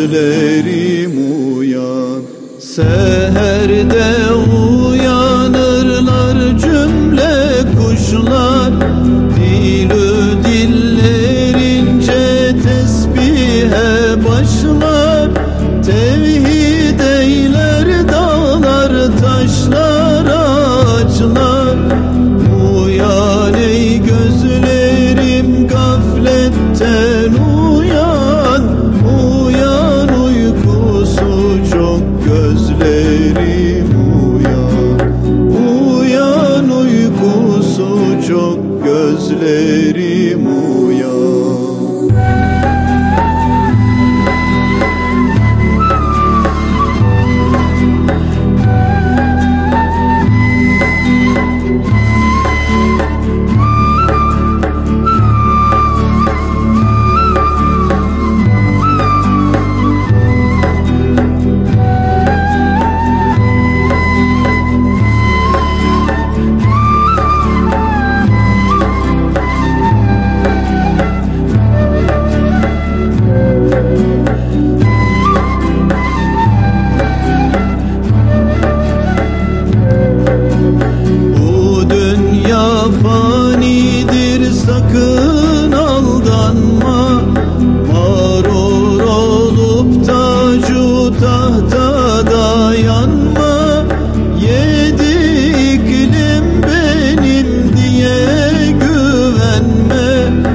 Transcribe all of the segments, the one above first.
gözlerim uyan. Seherde uyanırlar cümle kuşlar, dilü dillerince tesbihe başlar. Tevhid eyler dağlar, taşlar, ağaçlar. Uyan ey gözlerim, gafletten uyan. Uyan, uykusu çok gözlerim uyan. Uyan, uykusu çok gözlerim uyan. Fanidir, sakın aldanma. Mağrur olup tacu tahta dayanma. Yedi iklim benim diye güvenme.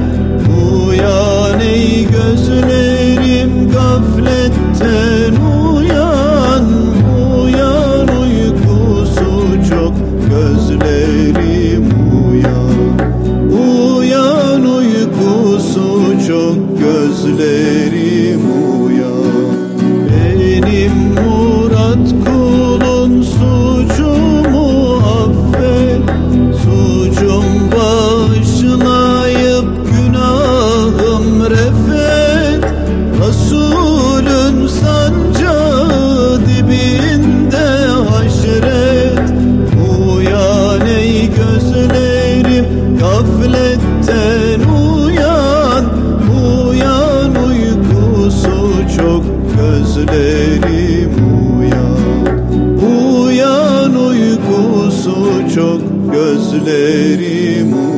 Uyan ey gözlerim, gafletten uyan. Uyan, uykusu çok gözlerim uyan. Uyan, uykusu çok gözlerim uyan. Benim murat kulun, suçumu affet. Suçum bağışlayıp günahım refet. Resulün sancağı dibinde haşret. Uyan ey gözlerim, gafletten uyan. Uyan, uykusu çok gözlerim uyan. Uyan, uykusu çok gözlerim uyan.